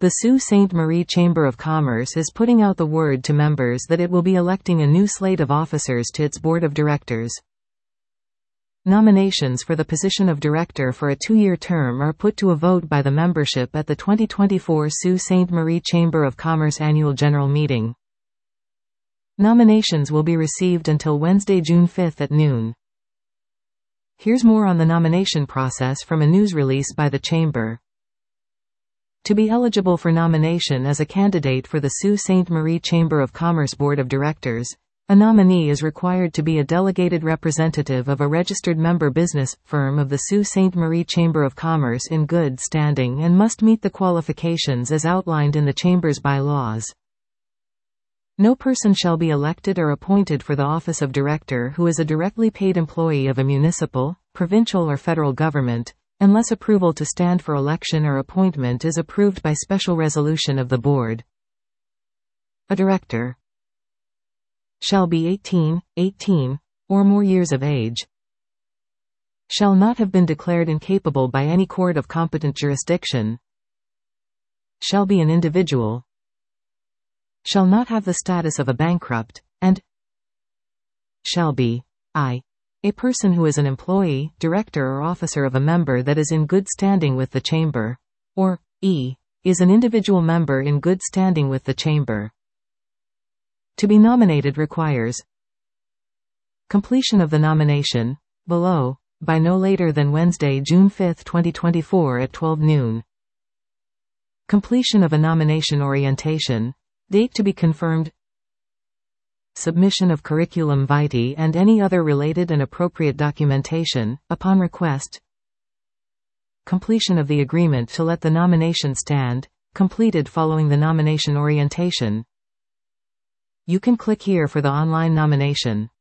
The Sault Ste. Marie Chamber of Commerce is putting out the word to members that it will be electing a new slate of officers to its board of directors. Nominations for the position of director for a 2-year term are put to a vote by the membership at the 2024 Sault Ste. Marie Chamber of Commerce Annual General Meeting. Nominations will be received until Wednesday, June 5 at noon. Here's more on the nomination process from a news release by the Chamber. To be eligible for nomination as a candidate for the Sault Ste. Marie Chamber of Commerce Board of Directors, a nominee is required to be a delegated representative of a registered member business firm of the Sault Ste. Marie Chamber of Commerce in good standing and must meet the qualifications as outlined in the Chamber's bylaws. No person shall be elected or appointed for the office of director who is a directly paid employee of a municipal, provincial or federal government, unless approval to stand for election or appointment is approved by special resolution of the board. A director shall be 18 or more years of age, shall not have been declared incapable by any court of competent jurisdiction, shall be an individual, shall not have the status of a bankrupt, and shall be a person who is an employee, director or officer of a member that is in good standing with the Chamber, or is an individual member in good standing with the Chamber. To be nominated requires completion of the nomination, below, by no later than Wednesday, June 5, 2024 at 12 noon. Completion of a nomination orientation, date to be confirmed. Submission of curriculum vitae and any other related and appropriate documentation, upon request. Completion of the agreement to let the nomination stand, completed following the nomination orientation. You can click here for the online nomination.